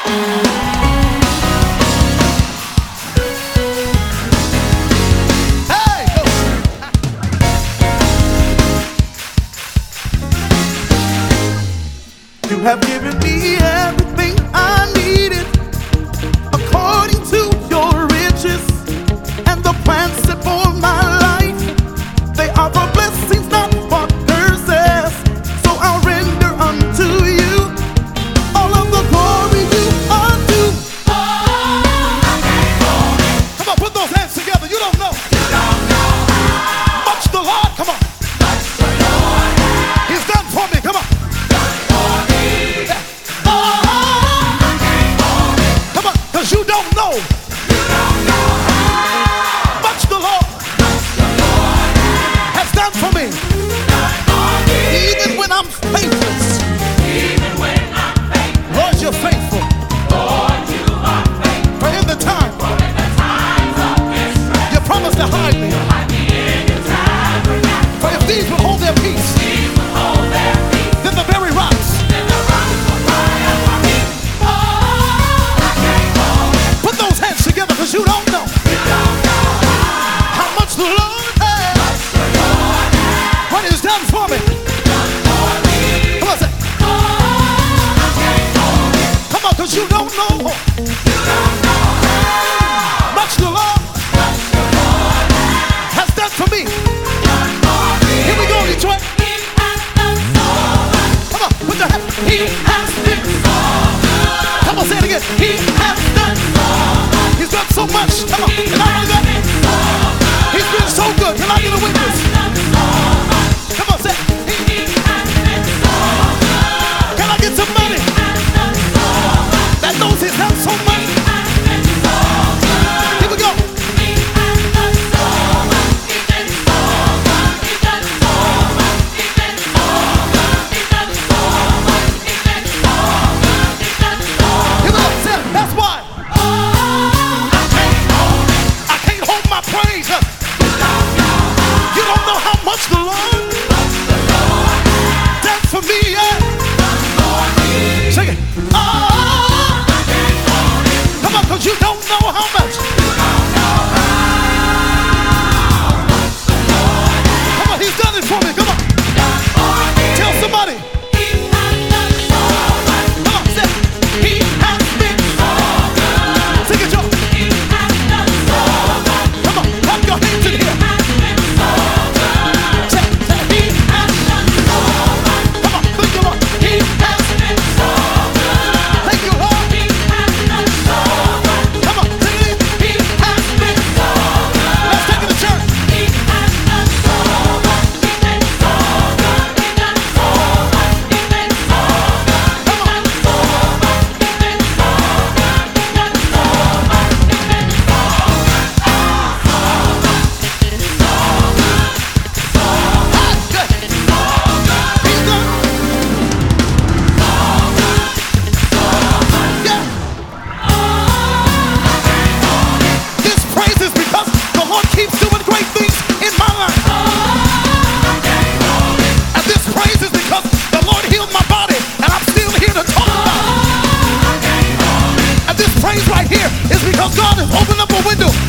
You have given me everything I needed according to your riches and the plans set for my life. They are for blessings, not for curses. So I'll render unto you all of the glory you are due. Come on, put those hands together. You don't know. Much the Lord. Come on. He's done for me. Come on. You don't know much the Lord has done for me. Even when I'm faithless, Lord, you're faithful. For in the time you promised to hide me. For if these will hold their peace, then the very rocks. Because you don't know how much the Lord has, what He's done for me. Come on, say. Come on, because you don't know much the Lord has done for me. Here we go, Detroit. Come on, put your hands. He has been so good. Come on, say it again. He has done so good. He's done so much. Come on. Can I hear that? He's been so good. Can I get a witness? Come on, say it. Can I get somebody that knows He's done so much? Here we go. Here we go. Say it. That's why. Praise. You don't know how much the Lord done for me yet. Sing it. Oh, come on, because you don't know how much. Come on, He's done it for me. Come on. Tell somebody. Come on, say it. He has been so good. Sing it, Joe. Your hands in here. Come on, thank you, Lord. He has been so good. Thank you, Lord. He has been so good. Come on, sing it. He has been so good. Let's take it to church. He has been so good. He's been so good. He's been so good. He's been so good. Come on. He's been so good. He's been so good. He's been so good. He's been so good. Keeps doing great things in my life. And this praise is because the Lord healed my body and I'm still here to talk about it. And this praise right here is because God has opened up a window